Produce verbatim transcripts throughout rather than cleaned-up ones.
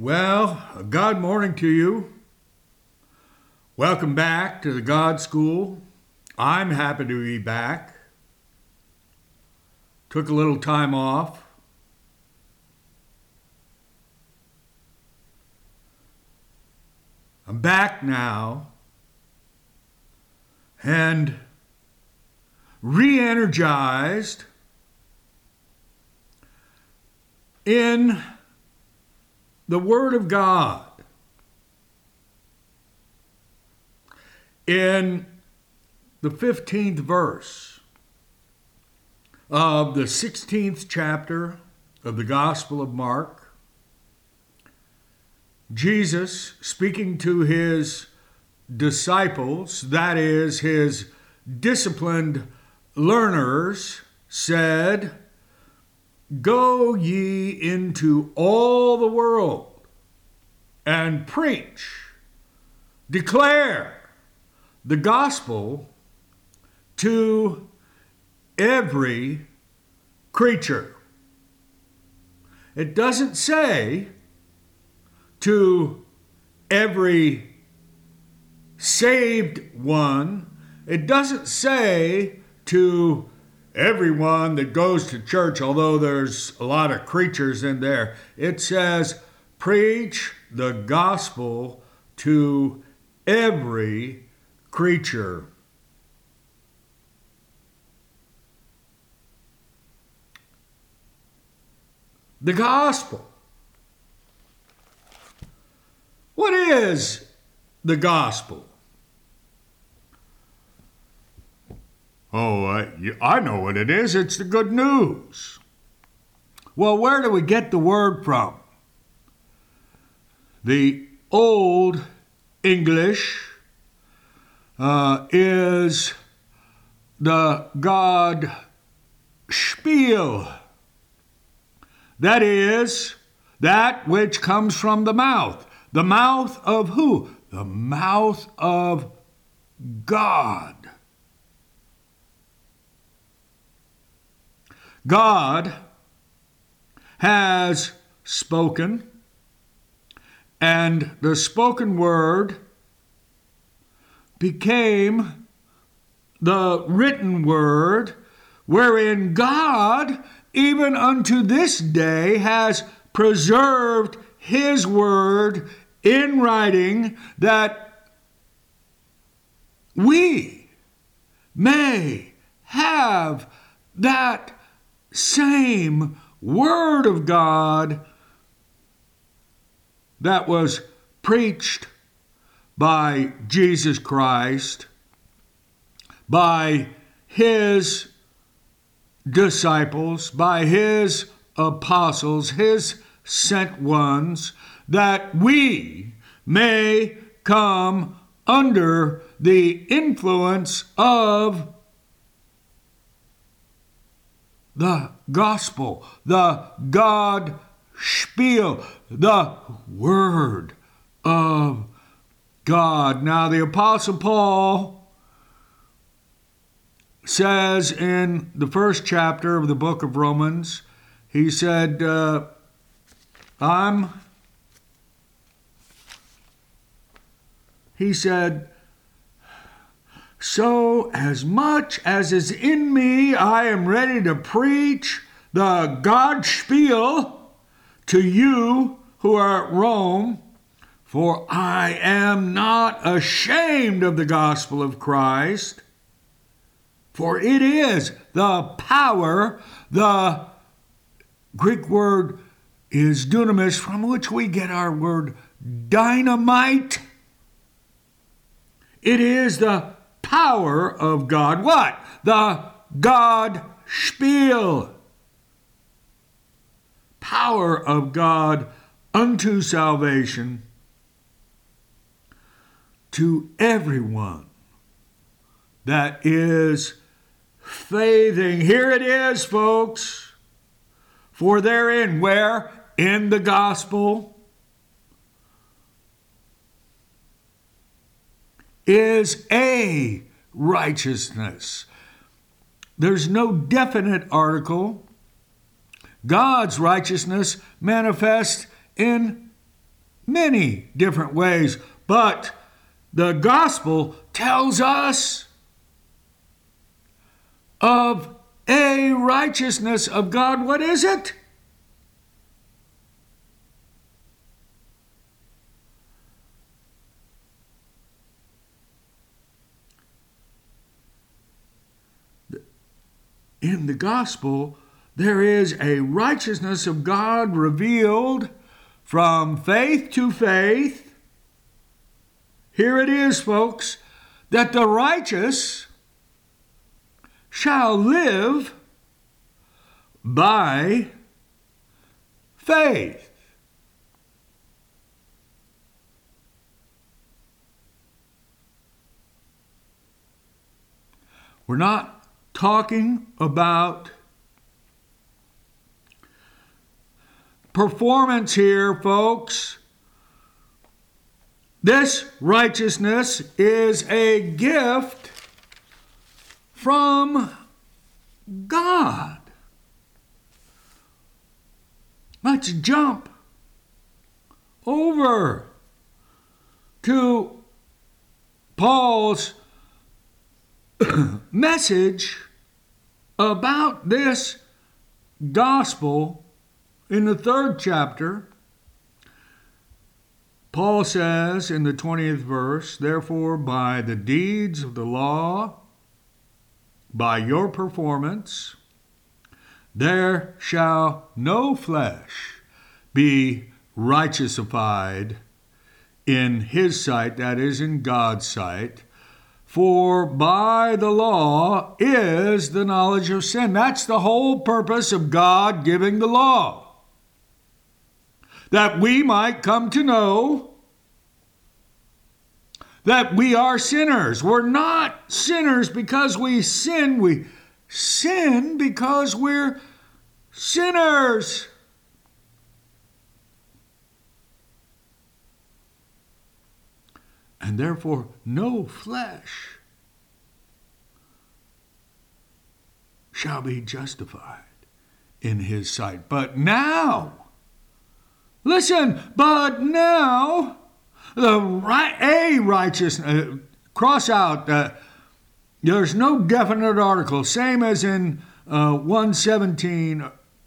Well, a God morning to you. Welcome back to the God School. I'm happy to be back. Took a little time off. I'm back now and re-energized in the Word of God. In the fifteenth verse of the sixteenth chapter of the Gospel of Mark, Jesus, speaking to his disciples, that is, his disciplined learners, said, "Go ye into all the world and preach, declare the gospel to every creature." It doesn't say to every saved one. It doesn't say to everyone that goes to church, although there's a lot of creatures in there. It says, preach the gospel to every creature. The gospel. What is the gospel? Oh, I, I know what it is. It's the good news. Well, where do we get the word from? The Old English uh, is the God spiel. That is, that which comes from the mouth. The mouth of who? The mouth of God. God has spoken, and the spoken word became the written word, wherein God, even unto this day, has preserved his word in writing, that we may have that same word of God that was preached by Jesus Christ, by his disciples, by his apostles, his sent ones, that we may come under the influence of the gospel, the God spiel, the word of God. Now, the Apostle Paul says in the first chapter of the book of Romans, he said, uh, I'm, he said, so as much as is in me, I am ready to preach the God spiel to you who are at Rome, for I am not ashamed of the gospel of Christ, for it is the power. The Greek word is dunamis, from which we get our word dynamite. It is the power of God. What? The God spiel. Power of God unto salvation to everyone that is faithing. Here it is, folks. For therein, where? In the gospel, is a righteousness. There's no definite article. God's righteousness manifests in many different ways, but the gospel tells us of a righteousness of God. What is it? In the gospel, there is a righteousness of God revealed from faith to faith. Here it is, folks, that the righteous shall live by faith. We're not talking about performance here, folks. This righteousness is a gift from God. Let's jump over to Paul's message about this gospel in the third chapter. Paul says in the twentieth verse, "Therefore, by the deeds of the law, by your performance, there shall no flesh be righteousified in his sight," that is, in God's sight. "For by the law is the knowledge of sin." That's the whole purpose of God giving the law. That we might come to know that we are sinners. We're not sinners because we sin. We sin because we're sinners. And therefore, no flesh shall be justified in his sight. But now, listen, but now, the right, a righteousness, uh, cross out, uh, there's no definite article, same as in uh, one seventeen,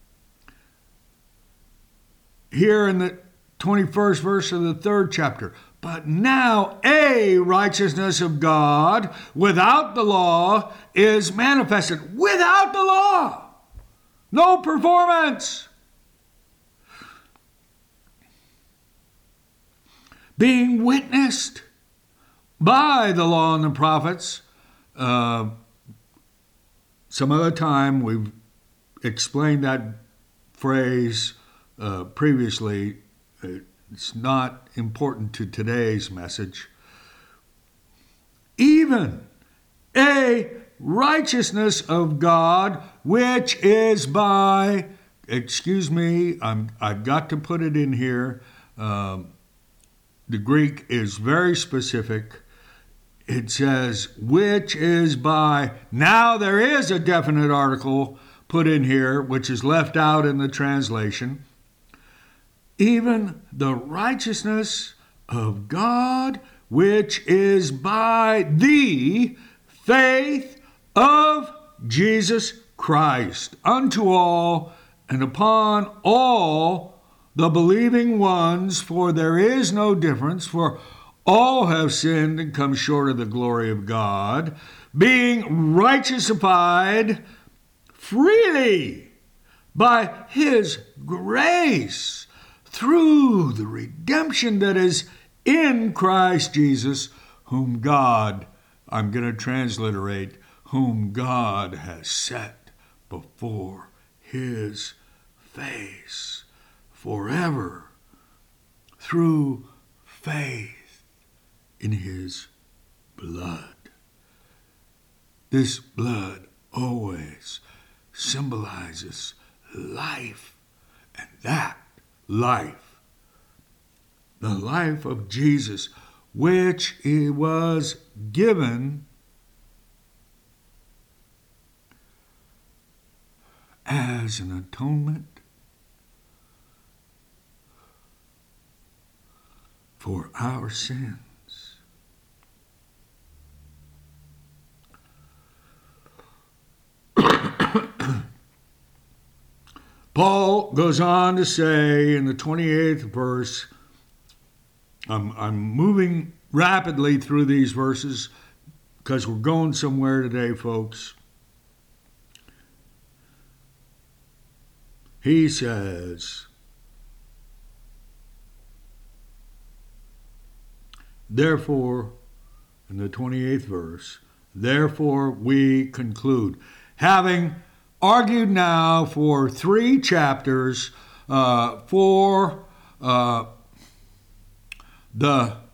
here in the twenty-first verse of the third chapter. But now a righteousness of God without the law is manifested. Without the law. No performance. Being witnessed by the law and the prophets. Uh, some other time we've explained that phrase uh, previously. It's not important to today's message. Even a righteousness of God, which is by, excuse me, I'm, I've got to put it in here. Um, the Greek is very specific. It says, which is by, now there is a definite article put in here, which is left out in the translation. Even the righteousness of God, which is by the faith of Jesus Christ, unto all and upon all the believing ones, for there is no difference, for all have sinned and come short of the glory of God, being righteousified freely by his grace, through the redemption that is in Christ Jesus, whom God, I'm going to transliterate, whom God has set before his face forever, through faith in his blood. This blood always symbolizes life, and that life, the life of Jesus, which it was given as an atonement for our sins. Paul goes on to say in the twenty-eighth verse, I'm, I'm moving rapidly through these verses because we're going somewhere today, folks. He says, therefore, in the twenty-eighth verse, therefore we conclude, having argued now for three chapters uh, for uh, the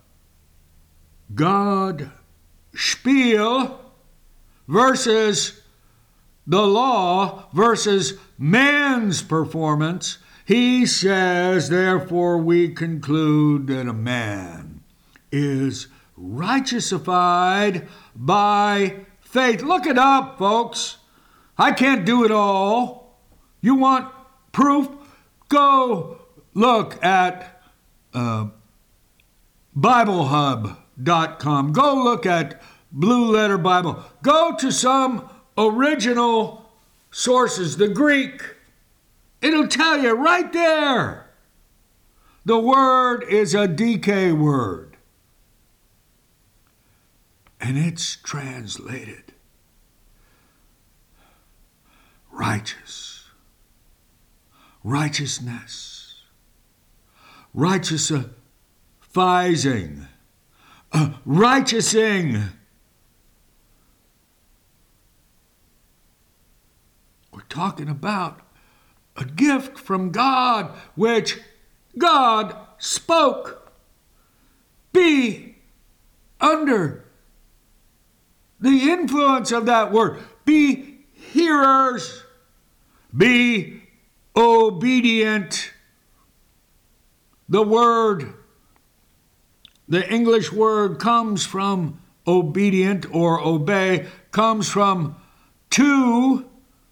God spiel versus the law versus man's performance, he says, therefore we conclude that a man is righteousified by faith. Look it up, folks. I can't do it all. You want proof? Go look at uh, Bible Hub dot com. Go look at Blue Letter Bible. Go to some original sources, the Greek. It'll tell you right there. The word is a D K word. And it's translated righteous, righteousness, righteousifying, uh, righteousing. We're talking about a gift from God, which God spoke. Be under the influence of that word. Be hearers. Be obedient. The word, the English word comes from obedient or obey, comes from two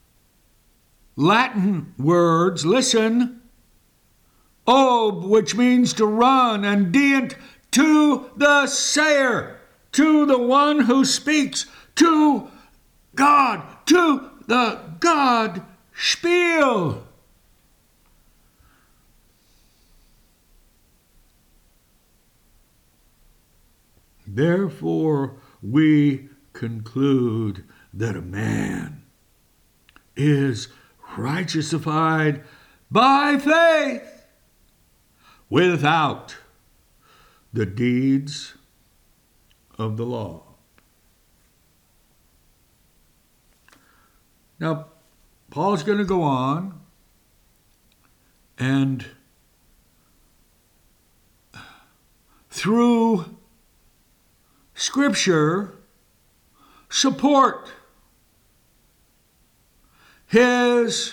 Latin words. Listen. Ob, which means to run, and dient, to the sayer, to the one who speaks, to God, to the God spiel. Therefore, we conclude that a man is righteousified by faith without the deeds of the law. Now, Paul's going to go on and through Scripture support his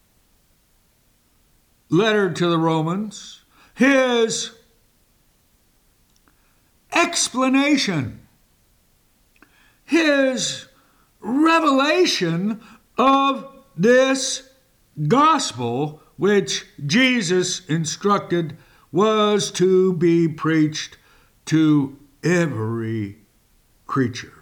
letter to the Romans, his explanation, his revelation of this gospel which Jesus instructed was to be preached to every creature.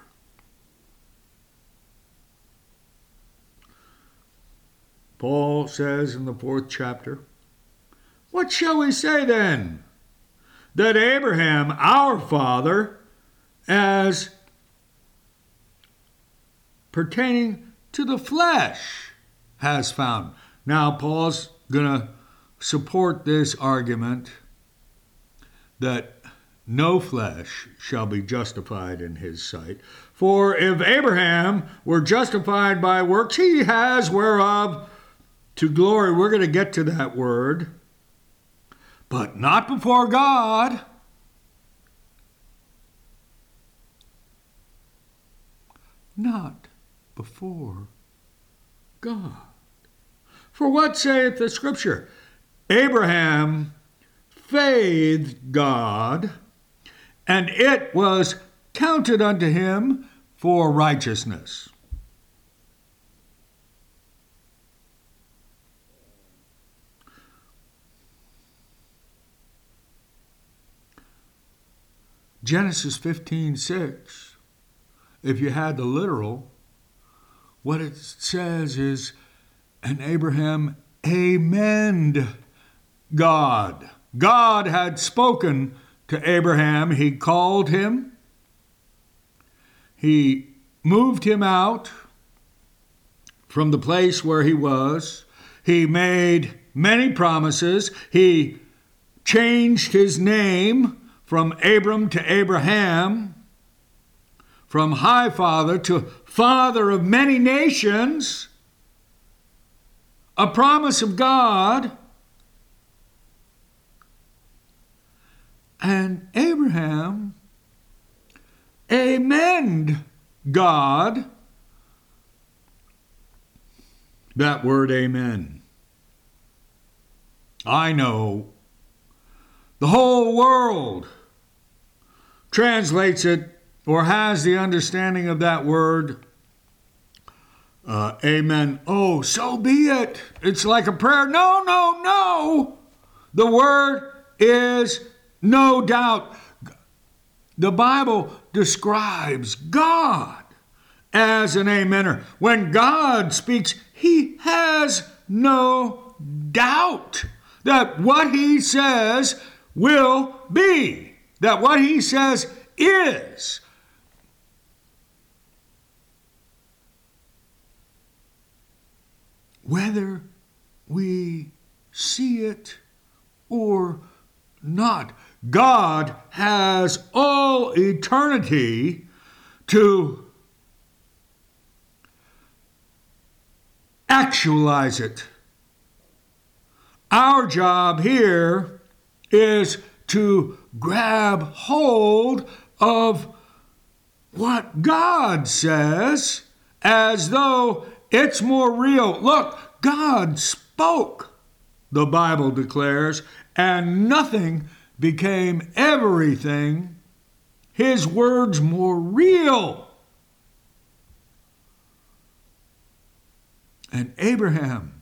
Paul says in the fourth chapter, what shall we say then? That Abraham, our father, as pertaining to the flesh, has found. Now, Paul's going to support this argument that no flesh shall be justified in his sight. For if Abraham were justified by works, he has whereof to glory. We're going to get to that word. But not before God. Not before God. For what saith the Scripture? Abraham faithed God, and it was counted unto him for righteousness. Genesis fifteen six, if you had the literal, what it says is, and Abraham amened God. God had spoken to Abraham. He called him. He moved him out from the place where he was. He made many promises. He changed his name from Abram to Abraham, from high father to father of many nations, a promise of God. And Abraham amened God. That word amen. I know the whole world translates it or has the understanding of that word, uh, amen. Oh, so be it. It's like a prayer. No, no, no. The word is no doubt. The Bible describes God as an amener. When God speaks, he has no doubt that what he says will be, that what he says is. Whether we see it or not, God has all eternity to actualize it. Our job here is to grab hold of what God says as though it's more real. Look, God spoke, the Bible declares, and nothing became everything. His words more real. And Abraham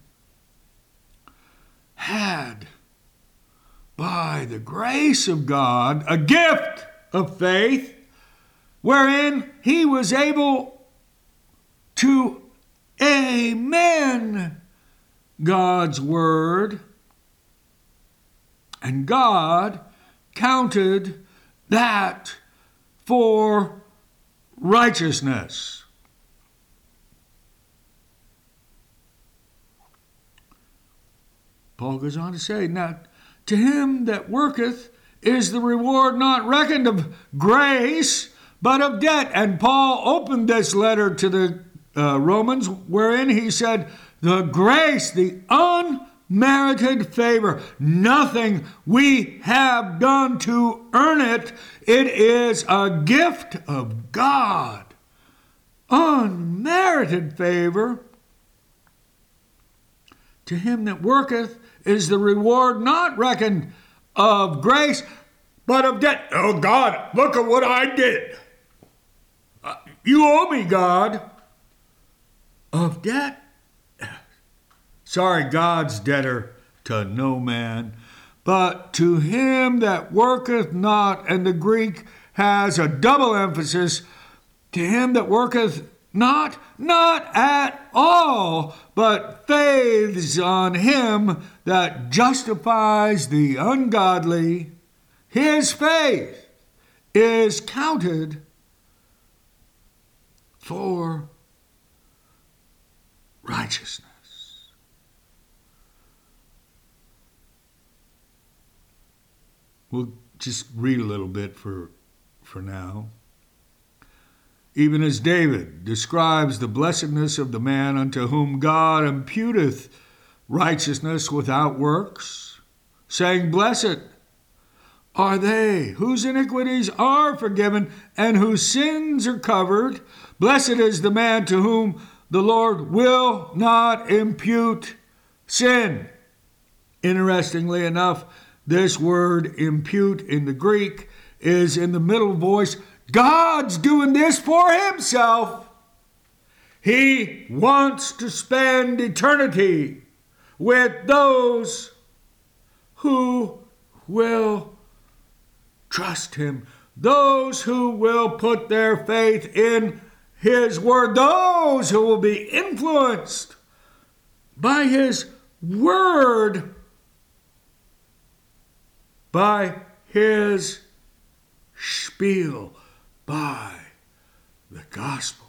had, by the grace of God, a gift of faith wherein he was able to amen God's word, and God counted that for righteousness. Paul goes on to say, now, to him that worketh is the reward not reckoned of grace, but of debt. And Paul opened this letter to the uh, Romans, wherein he said, the grace, the unmerited favor, nothing we have done to earn it. It is a gift of God. Unmerited favor. To him that worketh is the reward not reckoned of grace, but of debt. Oh, God, look at what I did. Uh, you owe me, God. Of debt? Sorry, God's debtor to no man, but to him that worketh not. And the Greek has a double emphasis. To him that worketh not, not at all, but faiths on him that justifies the ungodly. His faith is counted for righteousness. We'll just read a little bit for, for now. Even as David describes the blessedness of the man unto whom God imputeth righteousness without works, saying, blessed are they whose iniquities are forgiven and whose sins are covered. Blessed is the man to whom the Lord will not impute sin. Interestingly enough, this word impute in the Greek is in the middle voice. God's doing this for himself. He wants to spend eternity with those who will trust him, those who will put their faith in his word, those who will be influenced by his word, by his spiel, by the gospel.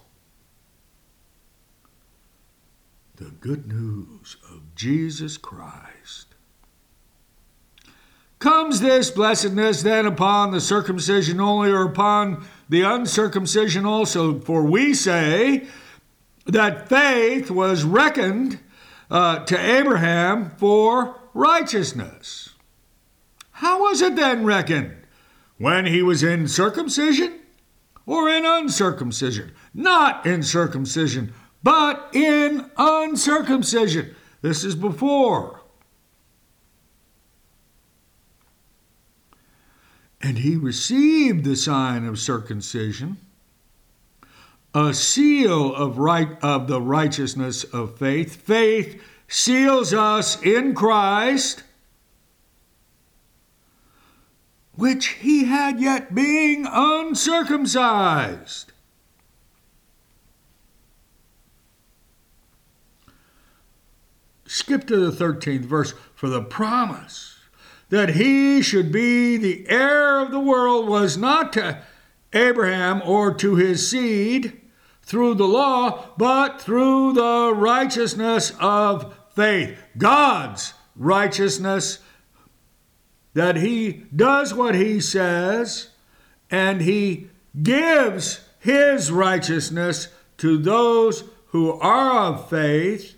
The good news of Jesus Christ. Comes this blessedness then upon the circumcision only, or upon the uncircumcision also? For we say that faith was reckoned uh, to Abraham for righteousness. How was it then reckoned? When he was in circumcision or in uncircumcision? Not in circumcision, but in uncircumcision. This is before. And he received the sign of circumcision, a seal of right of the righteousness of faith. Faith seals us in Christ, which he had yet being uncircumcised. Skip to the thirteenth verse. For the promise that he should be the heir of the world was not to Abraham or to his seed through the law, but through the righteousness of faith. God's righteousness, that he does what he says, and he gives his righteousness to those who are of faith.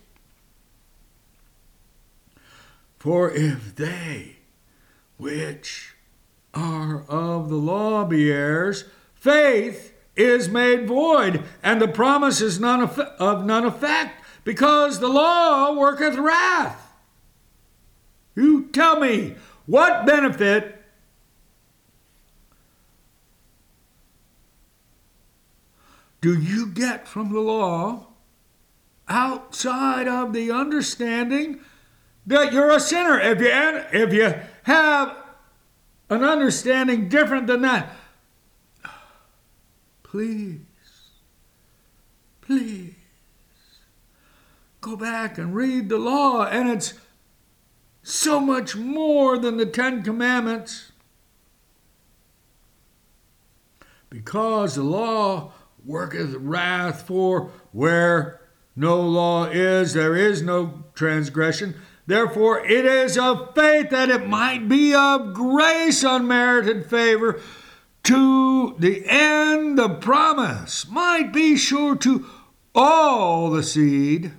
For if they which are of the law be heirs, faith is made void, and the promise is none of, of none effect, because the law worketh wrath. You tell me, what benefit do you get from the law outside of the understanding that you're a sinner? If you, if you have an understanding different than that, please, please go back and read the law. And it's so much more than the Ten Commandments, because the law worketh wrath. For where no law is, there is no transgression. Therefore, it is of faith, that it might be of grace, unmerited favor, to the end the promise might be sure to all the seed,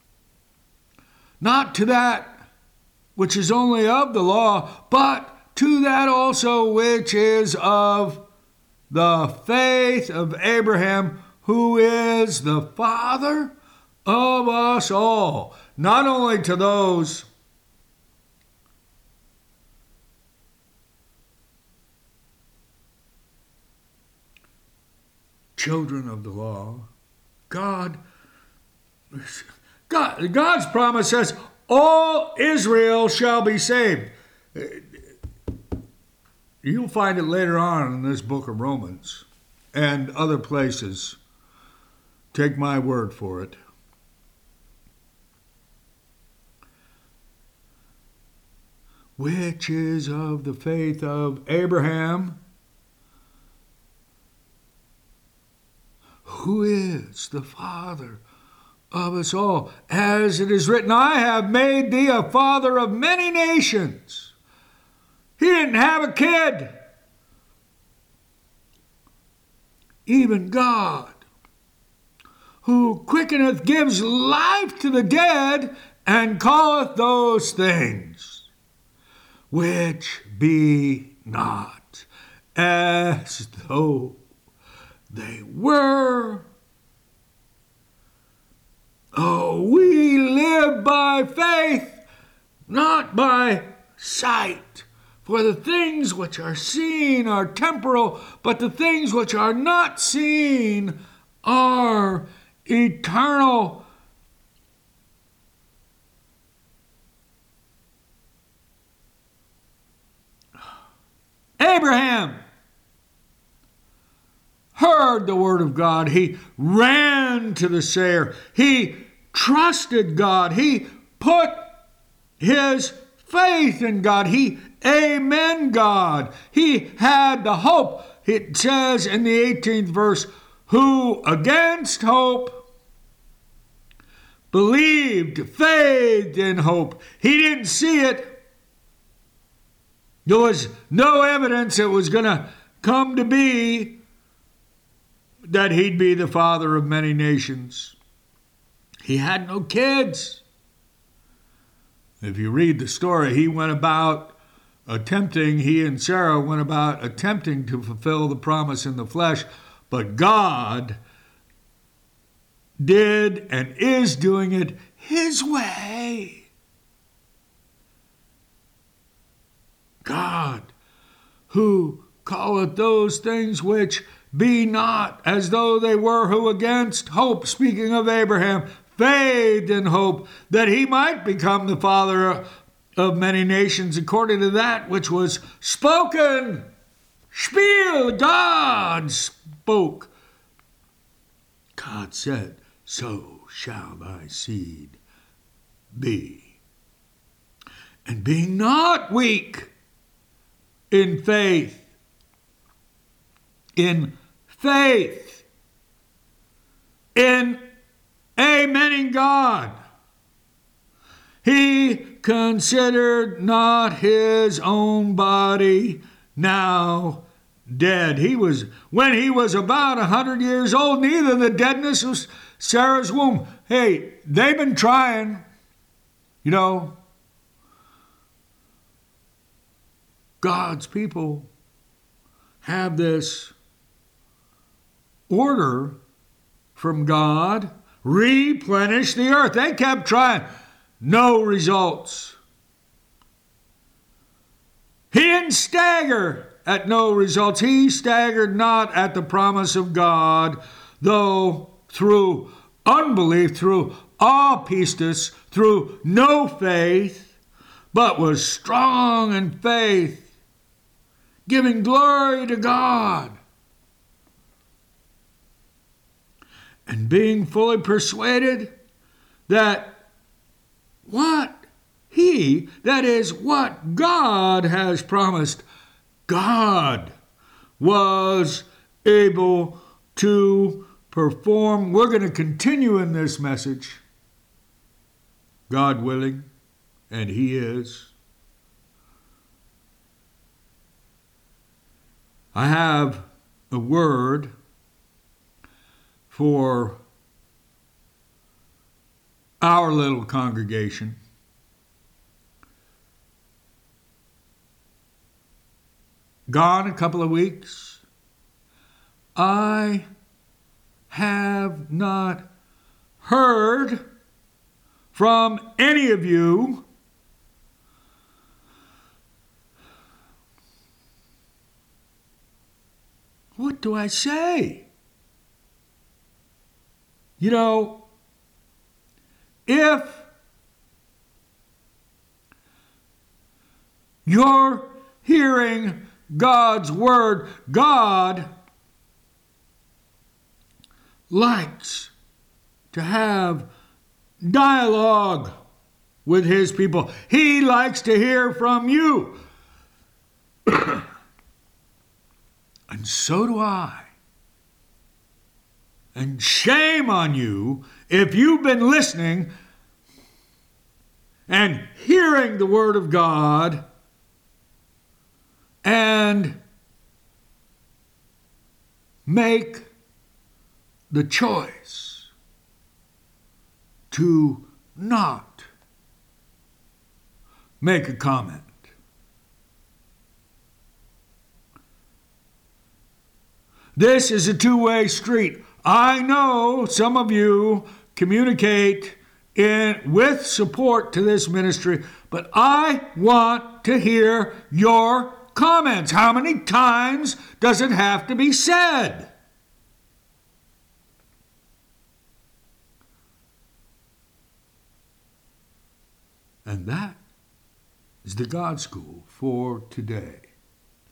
not to that which is only of the law, but to that also which is of the faith of Abraham, who is the father of us all. Not only to those children of the law, God, God, God's promise says, all Israel shall be saved. You'll find it later on in this book of Romans and other places. Take my word for it. Which is of the faith of Abraham, who is the father of us all. As it is written, I have made thee a father of many nations. He didn't have a kid. Even God, who quickeneth, gives life to the dead, and calleth those things which be not as though they were. Oh, we live by faith, not by sight. For the things which are seen are temporal, but the things which are not seen are eternal. Abraham heard the word of God. He ran to the Seir. He trusted God. He put his faith in God. He amen God. He had the hope. It says in the eighteenth verse, who against hope believed, faithed in hope. He didn't see it. There was no evidence it was going to come to be that he'd be the father of many nations. He had no kids. If you read the story, he went about attempting, he and Sarah went about attempting to fulfill the promise in the flesh, but God did and is doing it his way. God, who calleth those things which be not as though they were, who against hope, speaking of Abraham, faithed in hope that he might become the father of many nations according to that which was spoken. Spiel, God spoke. God said, so shall thy seed be. And being not weak in faith, in faith, in amening God, he considered not his own body now dead. He was, when he was about a hundred years old, neither the deadness of Sarah's womb. Hey, they've been trying, you know, God's people have this order from God, replenish the earth. They kept trying. No results. He didn't stagger at no results. He staggered not at the promise of God, though through unbelief, through apistus, through no faith, but was strong in faith, giving glory to God, and being fully persuaded that what he, that is, what God has promised, God was able to perform. We're going to continue in this message, God willing, and he is. I have a word for our little congregation. Gone a couple of weeks. I have not heard from any of you what do I say? You know, if you're hearing God's word, God likes to have dialogue with his people. He likes to hear from you. And so do I. And shame on you if you've been listening and hearing the word of God and make the choice to not make a comment. This is a two-way street. I know some of you communicate in with support to this ministry, but I want to hear your comments. How many times does it have to be said? And that is the God School for today.